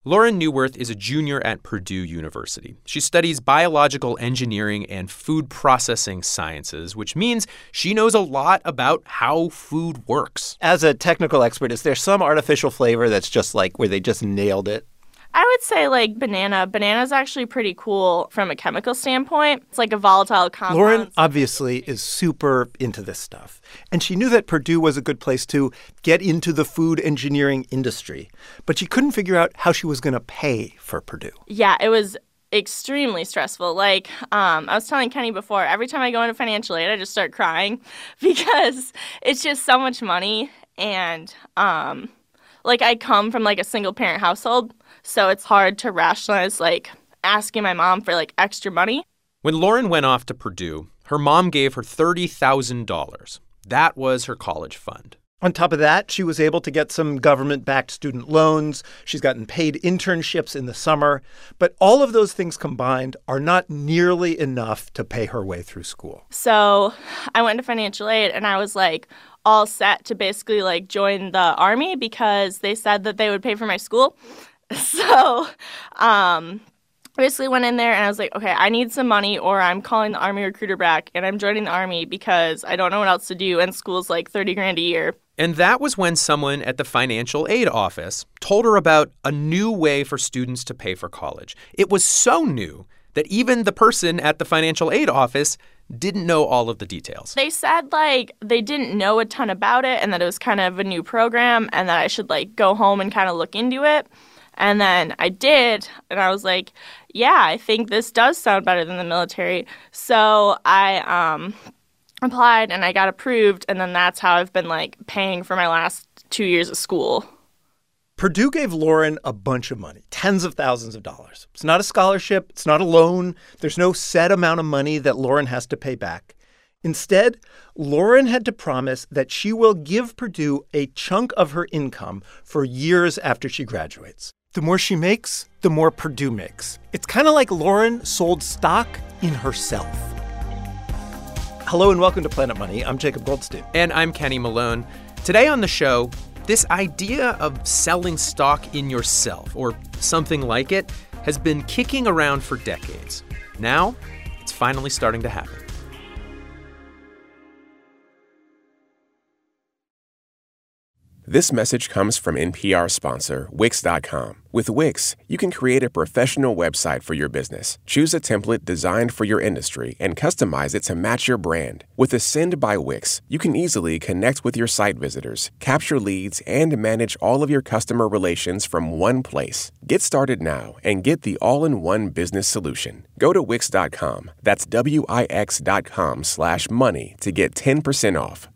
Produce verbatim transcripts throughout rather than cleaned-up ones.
Lauren Neuwirth is a junior at Purdue University. She studies biological engineering and food processing sciences, which means she knows a lot about how food works. As a technical expert, is there some artificial flavor that's just like where they just nailed it? I would say like banana. Banana's actually pretty cool from a chemical standpoint. It's like a volatile compound. Lauren obviously is super into this stuff. And she knew that Purdue was a good place to get into the food engineering industry. But she couldn't figure out how she was going to pay for Purdue. Yeah, it was extremely stressful. Like, um, I was telling Kenny before, every time I go into financial aid, I just start crying because it's just so much money. And, um, like, I come from, like, a single-parent household. So it's hard to rationalize, like, asking my mom for, like, extra money. When Lauren went off to Purdue, her mom gave her thirty thousand dollars. That was her college fund. On top of that, she was able to get some government-backed student loans. She's gotten paid internships in the summer. But all of those things combined are not nearly enough to pay her way through school. So I went to financial aid, and I was, like, all set to basically, like, join the Army because they said that they would pay for my school. So um, I basically went in there and I was like, okay, I need some money or I'm calling the Army recruiter back and I'm joining the Army because I don't know what else to do and school's like thirty grand a year. And that was when someone at the financial aid office told her about a new way for students to pay for college. It was so new that even the person at the financial aid office didn't know all of the details. They said, like, they didn't know a ton about it and that it was kind of a new program and that I should, like, go home and kind of look into it. And then I did, and I was like, yeah, I think this does sound better than the military. So I um, applied, and I got approved, and then that's how I've been, like, paying for my last two years of school. Purdue gave Lauren a bunch of money, tens of thousands of dollars. It's not a scholarship. It's not a loan. There's no set amount of money that Lauren has to pay back. Instead, Lauren had to promise that she will give Purdue a chunk of her income for years after she graduates. The more she makes, the more Purdue makes. It's kind of like Lauren sold stock in herself. Hello and welcome to Planet Money. I'm Jacob Goldstein. And I'm Kenny Malone. Today on the show, this idea of selling stock in yourself, or something like it, has been kicking around for decades. Now, it's finally starting to happen. This message comes from N P R sponsor Wix dot com. With Wix, you can create a professional website for your business. Choose a template designed for your industry and customize it to match your brand. With Ascend by Wix, you can easily connect with your site visitors, capture leads, and manage all of your customer relations from one place. Get started now and get the all-in-one business solution. Go to Wix dot com. That's W I X dot com slash money to get ten percent off.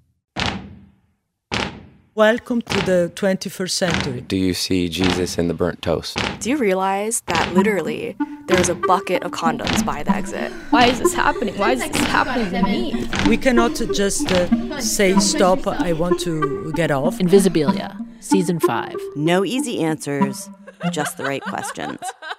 Welcome to the twenty-first century. Do you see Jesus in the burnt toast? Do you realize that literally there's a bucket of condoms by the exit? Why is this happening? Why is this happening to me? We cannot just uh, say, stop, I want to get off. Invisibilia, Season five. No easy answers, just the right questions.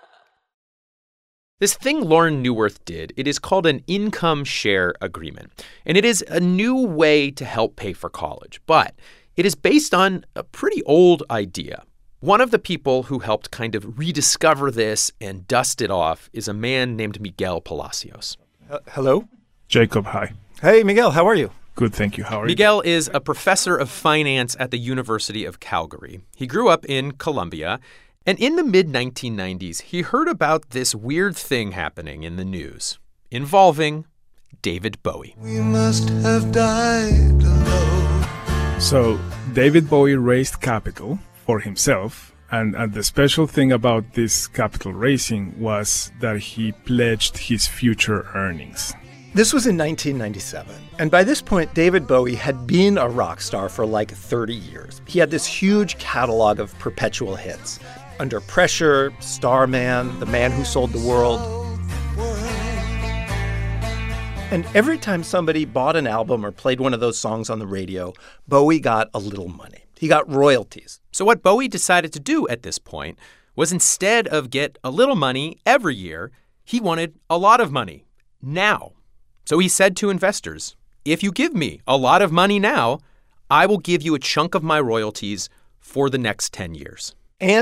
This thing Lauren Neuwirth did, it is called an income share agreement. And it is a new way to help pay for college. But it is based on a pretty old idea. One of the people who helped kind of rediscover this and dust it off is a man named Miguel Palacios. Uh, hello? Jacob, hi. Hey, Miguel, how are you? Good, thank you. How are Miguel you? Miguel is a professor of finance at the University of Calgary. He grew up in Colombia, and in the mid nineteen nineties, he heard about this weird thing happening in the news involving David Bowie. We must have died alone. So David Bowie raised capital for himself, and, and the special thing about this capital raising was that he pledged his future earnings. This was in nineteen ninety-seven, and by this point, David Bowie had been a rock star for like thirty years. He had this huge catalog of perpetual hits. Under Pressure, Starman, The Man Who Sold the World. And every time somebody bought an album or played one of those songs on the radio, Bowie got a little money. He got royalties. So what Bowie decided to do at this point was instead of get a little money every year, he wanted a lot of money now. So he said to investors, if you give me a lot of money now, I will give you a chunk of my royalties for the next ten years. And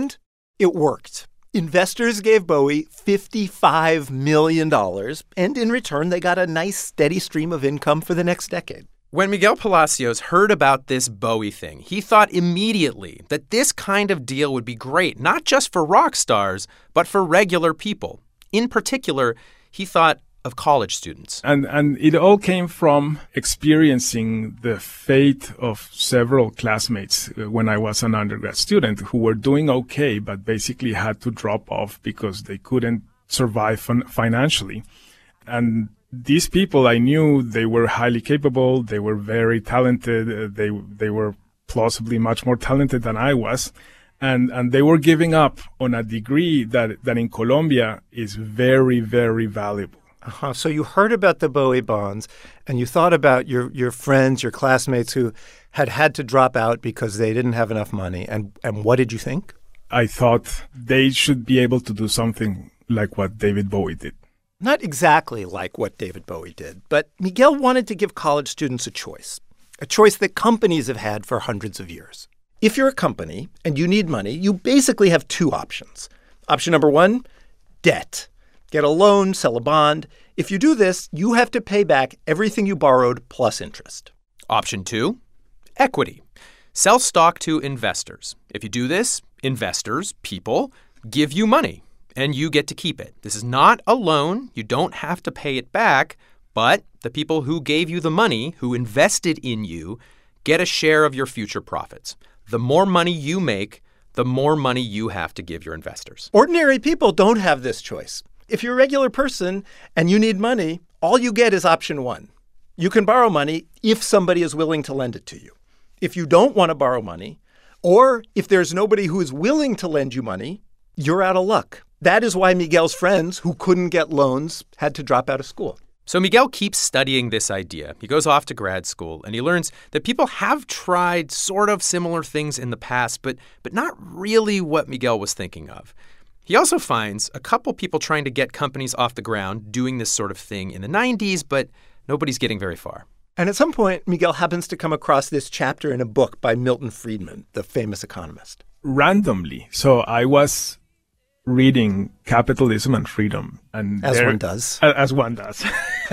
It worked. Investors gave Bowie fifty-five million dollars, and in return, they got a nice, steady stream of income for the next decade. When Miguel Palacios heard about this Bowie thing, he thought immediately that this kind of deal would be great, not just for rock stars, but for regular people. In particular, he thought of college students. And and it all came from experiencing the fate of several classmates when I was an undergrad student who were doing okay, but basically had to drop off because they couldn't survive fin- financially. And these people, I knew they were highly capable, they were very talented, uh, they they were plausibly much more talented than I was. And and they were giving up on a degree that, that in Colombia is very, very valuable. Uh-huh. So you heard about the Bowie bonds, and you thought about your, your friends, your classmates who had had to drop out because they didn't have enough money. And, and what did you think? I thought they should be able to do something like what David Bowie did. Not exactly like what David Bowie did, but Miguel wanted to give college students a choice, a choice that companies have had for hundreds of years. If you're a company and you need money, you basically have two options. Option number one, debt. Get a loan, sell a bond. If you do this, you have to pay back everything you borrowed plus interest. Option two, equity. Sell stock to investors. If you do this, investors, people, give you money, and you get to keep it. This is not a loan. You don't have to pay it back, but the people who gave you the money, who invested in you, get a share of your future profits. The more money you make, the more money you have to give your investors. Ordinary people don't have this choice. If you're a regular person and you need money, all you get is option one. You can borrow money if somebody is willing to lend it to you. If you don't want to borrow money, or if there's nobody who is willing to lend you money, you're out of luck. That is why Miguel's friends who couldn't get loans had to drop out of school. So Miguel keeps studying this idea. He goes off to grad school, and he learns that people have tried sort of similar things in the past, but but not really what Miguel was thinking of. He also finds a couple people trying to get companies off the ground doing this sort of thing in the nineties, but nobody's getting very far. And at some point, Miguel happens to come across this chapter in a book by Milton Friedman, the famous economist. Randomly. So I was reading Capitalism and Freedom. and As there, one does. As one does.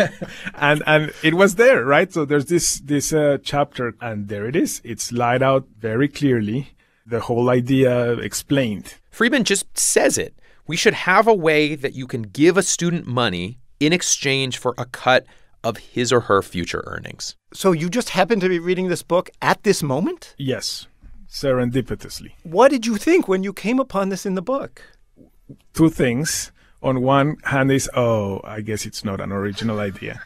and and it was there, right? So there's this, this uh, chapter, and there it is. It's laid out very clearly, the whole idea explained. Friedman just says it. We should have a way that you can give a student money in exchange for a cut of his or her future earnings. So you just happen to be reading this book at this moment? Yes, serendipitously. What did you think when you came upon this in the book? Two things. On one hand is, oh, I guess it's not an original idea.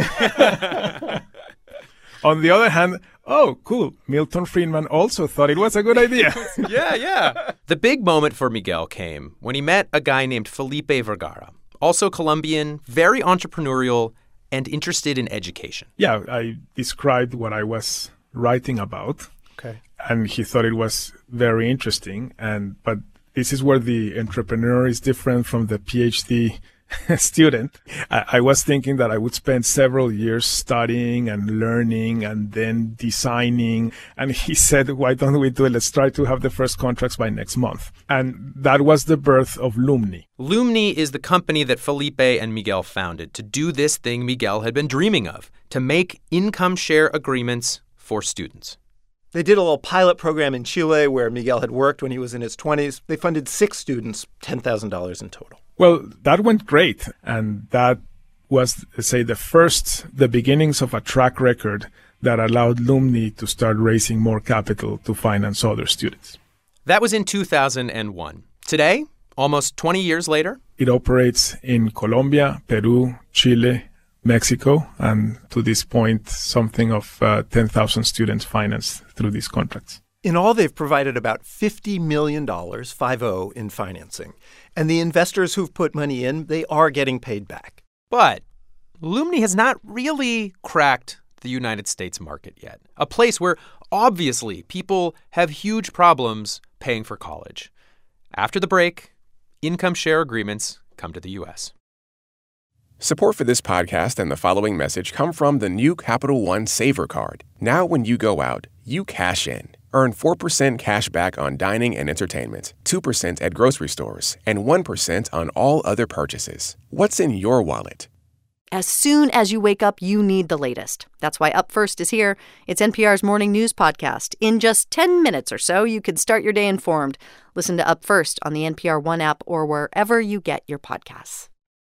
On the other hand, oh, cool. Milton Friedman also thought it was a good idea. yeah, yeah. The big moment for Miguel came when he met a guy named Felipe Vergara, also Colombian, very entrepreneurial, and interested in education. Yeah, I described what I was writing about. Okay. And he thought it was very interesting. And but this is where the entrepreneur is different from the PhD student. I, I was thinking that I would spend several years studying and learning and then designing. And he said, why don't we do it? Let's try to have the first contracts by next month. And that was the birth of Lumni. Lumni is the company that Felipe and Miguel founded to do this thing Miguel had been dreaming of, to make income share agreements for students. They did a little pilot program in Chile where Miguel had worked when he was in his twenties. They funded six students, ten thousand dollars in total. Well, that went great. And that was, say, the first, the beginnings of a track record that allowed Lumni to start raising more capital to finance other students. That was in two thousand one. Today, almost twenty years later, it operates in Colombia, Peru, Chile, Mexico, and to this point, something of uh, ten thousand students financed through these contracts. In all, they've provided about fifty million dollars, five oh, in financing. And the investors who've put money in, they are getting paid back. But Lumni has not really cracked the United States market yet, a place where obviously people have huge problems paying for college. After the break, income share agreements come to the U S. Support for this podcast and the following message come from the new Capital One Saver Card. Now when you go out, you cash in. Earn four percent cash back on dining and entertainment, two percent at grocery stores, and one percent on all other purchases. What's in your wallet? As soon as you wake up, you need the latest. That's why Up First is here. It's N P R's morning news podcast. In just ten minutes or so, you can start your day informed. Listen to Up First on the N P R One app or wherever you get your podcasts.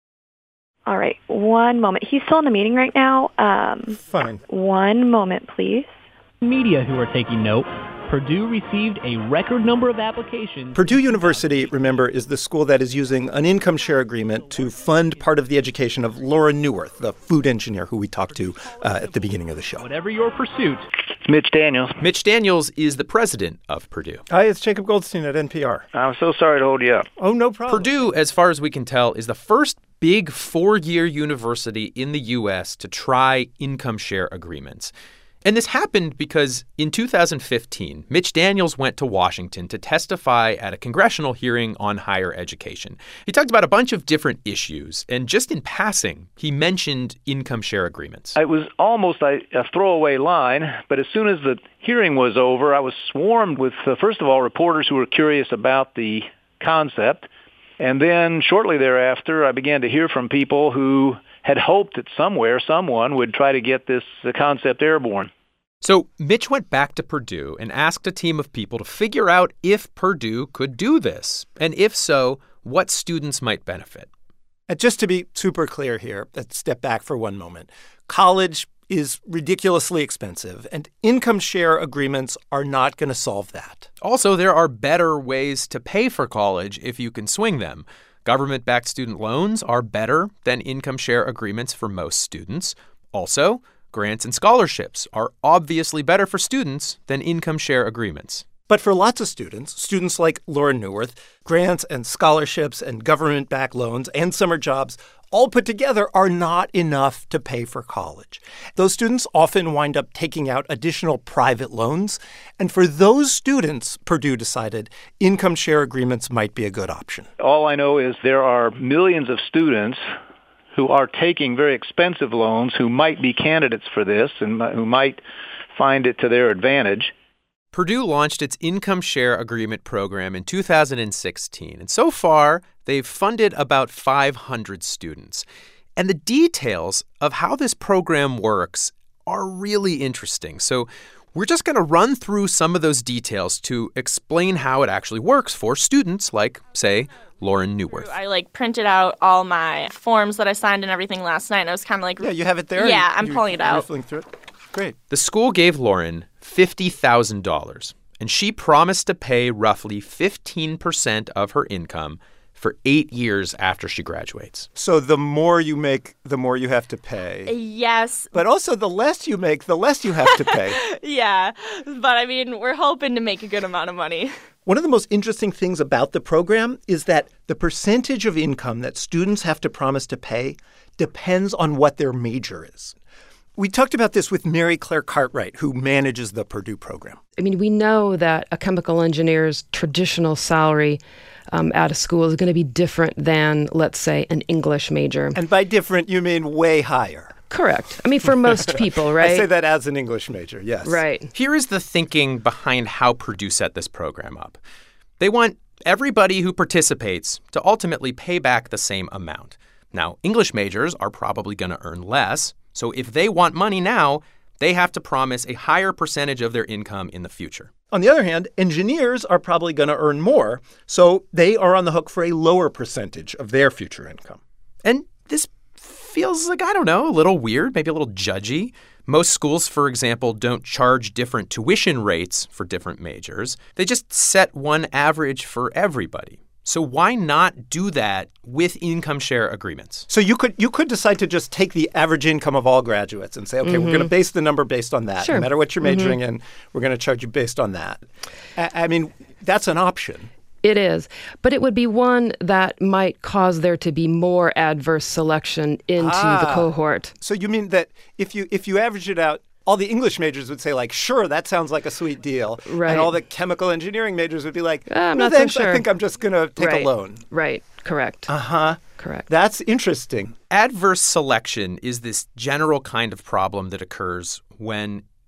All right, one moment. He's still in the meeting right now. Um, Fine. One moment, please. Media who are taking note. Purdue received a record number of applications. Purdue University, remember, is the school that is using an income share agreement to fund part of the education of Lauren Neuwirth, the food engineer who we talked to uh, at the beginning of the show. Whatever your pursuit. Mitch Daniels. Mitch Daniels is the president of Purdue. Hi, it's Jacob Goldstein at N P R. I'm so sorry to hold you up. Oh, no problem. Purdue, as far as we can tell, is the first big four-year university in the U S to try income share agreements. And this happened because in two thousand fifteen, Mitch Daniels went to Washington to testify at a congressional hearing on higher education. He talked about a bunch of different issues, and just in passing, he mentioned income share agreements. It was almost a, a throwaway line, but as soon as the hearing was over, I was swarmed with, uh, first of all, reporters who were curious about the concept. And then shortly thereafter, I began to hear from people who had hoped that somewhere someone would try to get this uh, concept airborne. So Mitch went back to Purdue and asked a team of people to figure out if Purdue could do this, and if so, what students might benefit. And just to be super clear here, let's step back for one moment. College is ridiculously expensive, and income share agreements are not going to solve that. Also, there are better ways to pay for college if you can swing them. Government-backed student loans are better than income share agreements for most students. Also, grants and scholarships are obviously better for students than income share agreements. But for lots of students, students like Lauren Neuwirth, grants and scholarships and government-backed loans and summer jobs all put together are not enough to pay for college. Those students often wind up taking out additional private loans. And for those students, Purdue decided income share agreements might be a good option. All I know is there are millions of students who are taking very expensive loans who might be candidates for this and who might find it to their advantage. Purdue launched its income share agreement program in two thousand sixteen, and so far they've funded about five hundred students. And the details of how this program works are really interesting. So we're just going to run through some of those details to explain how it actually works for students like, say, Lauren Neuwirth. I, like, printed out all my forms that I signed and everything last night, and I was kind of like... Yeah, you have it there? Yeah, you, I'm you, pulling it out. Riffling through it. Great. The school gave Lauren fifty thousand dollars, and she promised to pay roughly fifteen percent of her income for eight years after she graduates. So the more you make, the more you have to pay. Yes. But also the less you make, the less you have to pay. Yeah, but I mean, we're hoping to make a good amount of money. One of the most interesting things about the program is that the percentage of income that students have to promise to pay depends on what their major is. We talked about this with Mary Claire Cartwright, who manages the Purdue program. I mean, we know that a chemical engineer's traditional salary um, at a school is going to be different than, let's say, an English major. And by different, you mean way higher. Correct. I mean, for most people, right? I say that as an English major, yes. Right. Here is the thinking behind how Purdue set this program up. They want everybody who participates to ultimately pay back the same amount. Now, English majors are probably going to earn less. So if they want money now, they have to promise a higher percentage of their income in the future. On the other hand, engineers are probably going to earn more, so they are on the hook for a lower percentage of their future income. And this feels like, I don't know, a little weird, maybe a little judgy. Most schools, for example, don't charge different tuition rates for different majors. They just set one average for everybody. So why not do that with income share agreements? So you could you could decide to just take the average income of all graduates and say, okay, mm-hmm. we're going to base the number based on that. Sure. No matter what you're majoring mm-hmm. in, we're going to charge you based on that. I, I mean, that's an option. It is. But it would be one that might cause there to be more adverse selection into ah, the cohort. So you mean that if you if you average it out, all the English majors would say, like, sure, that sounds like a sweet deal. Right. And all the chemical engineering majors would be like, uh, I'm no, not thanks, so sure. I think I'm just going to take right. a loan. Right. Correct. Uh-huh. Correct. That's interesting. Adverse selection is this general kind of problem that occurs when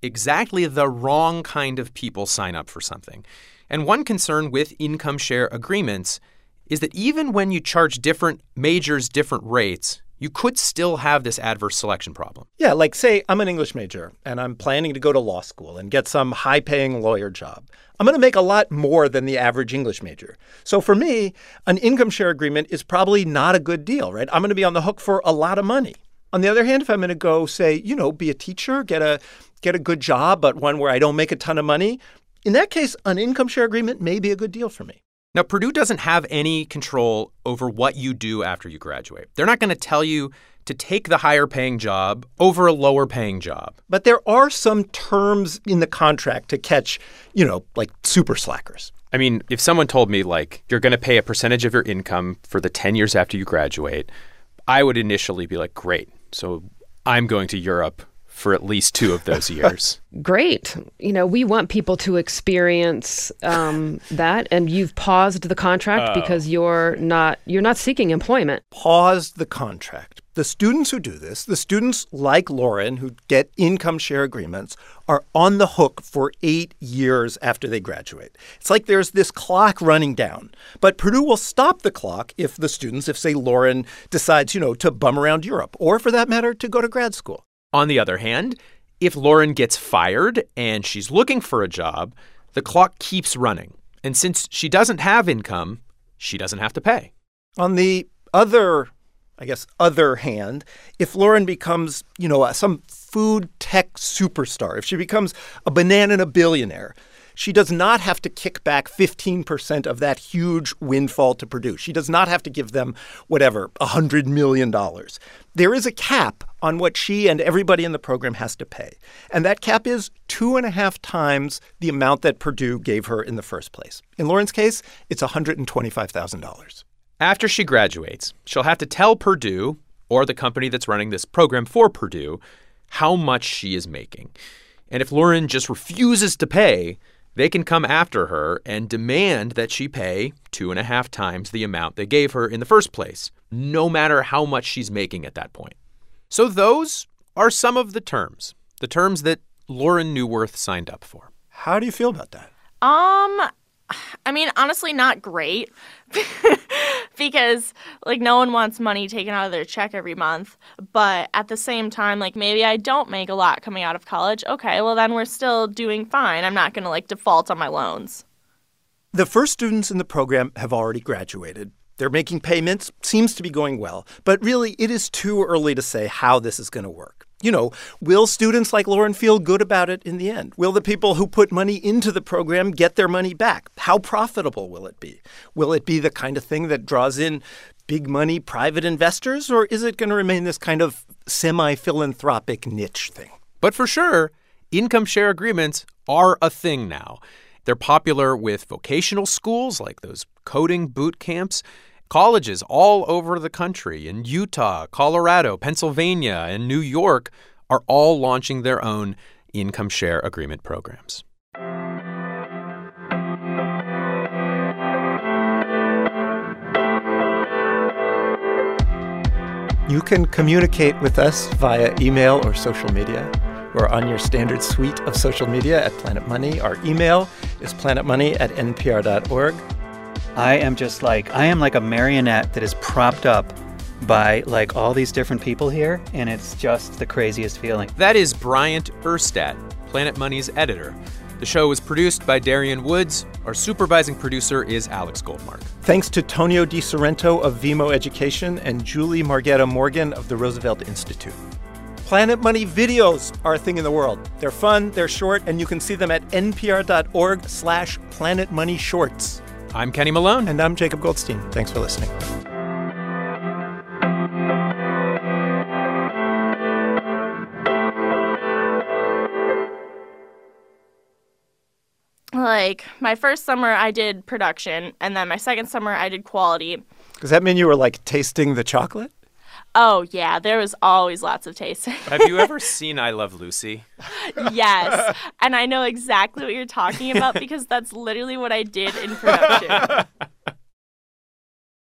exactly the wrong kind of people sign up for something. And one concern with income share agreements is that even when you charge different majors different rates, you could still have this adverse selection problem. Yeah, like say I'm an English major and I'm planning to go to law school and get some high-paying lawyer job. I'm going to make a lot more than the average English major. So for me, an income share agreement is probably not a good deal, right? I'm going to be on the hook for a lot of money. On the other hand, if I'm going to go, say, you know, be a teacher, get a get a good job, but one where I don't make a ton of money, in that case, an income share agreement may be a good deal for me. Now, Purdue doesn't have any control over what you do after you graduate. They're not going to tell you to take the higher-paying job over a lower-paying job. But there are some terms in the contract to catch, you know, like super slackers. I mean, if someone told me, like, you're going to pay a percentage of your income for the ten years after you graduate, I would initially be like, great, so I'm going to Europe for at least two of those years. Great. You know, we want people to experience um, that, and you've paused the contract Oh. because you're not you're not seeking employment. Paused the contract. The students who do this, the students like Lauren who get income share agreements, are on the hook for eight years after they graduate. It's like there's this clock running down. But Purdue will stop the clock if the students, if, say, Lauren decides, you know, to bum around Europe, or for that matter, to go to grad school. On the other hand, if Lauren gets fired and she's looking for a job, the clock keeps running. And since she doesn't have income, she doesn't have to pay. On the other, I guess, other hand, if Lauren becomes, you know, some food tech superstar, if she becomes a banana billionaire, she does not have to kick back fifteen percent of that huge windfall to Purdue. She does not have to give them, whatever, one hundred million dollars. There is a cap on what she and everybody in the program has to pay. And that cap is two and a half times the amount that Purdue gave her in the first place. In Lauren's case, it's one hundred twenty-five thousand dollars. After she graduates, she'll have to tell Purdue, or the company that's running this program for Purdue, how much she is making. And if Lauren just refuses to pay, they can come after her and demand that she pay two and a half times the amount they gave her in the first place, no matter how much she's making at that point. So those are some of the terms, the terms that Lauren Neuwirth signed up for. How do you feel about that? Um, I mean, honestly, not great. Because, like, no one wants money taken out of their check every month. But at the same time, like, maybe I don't make a lot coming out of college. Okay, well, then we're still doing fine. I'm not going to, like, default on my loans. The first students in the program have already graduated. They're making payments, seems to be going well. But really, it is too early to say how this is going to work. You know, will students like Lauren feel good about it in the end? Will the people who put money into the program get their money back? How profitable will it be? Will it be the kind of thing that draws in big money private investors, or is it going to remain this kind of semi-philanthropic niche thing? But for sure, income share agreements are a thing now. They're popular with vocational schools like those coding boot camps. Colleges all over the country in Utah, Colorado, Pennsylvania, and New York are all launching their own income share agreement programs. You can communicate with us via email or social media. We're on your standard suite of social media at Planet Money. Our email is planetmoney at n p r dot org. I am just like, I am like a marionette that is propped up by like all these different people here, and it's just the craziest feeling. That is Bryant Urstadt, Planet Money's editor. The show was produced by Darian Woods. Our supervising producer is Alex Goldmark. Thanks to Tonio Di Sorrento of Vimo Education and Julie Margetta Morgan of the Roosevelt Institute. Planet Money videos are a thing in the world. They're fun, they're short, and you can see them at n p r dot org slash Planet Money Shorts. I'm Kenny Malone. And I'm Jacob Goldstein. Thanks for listening. Like, my first summer, I did production, and then my second summer, I did quality. Does that mean you were, like, tasting the chocolate? Oh, yeah, there was always lots of tasting. Have you ever seen I Love Lucy? Yes, and I know exactly what you're talking about because that's literally what I did in production.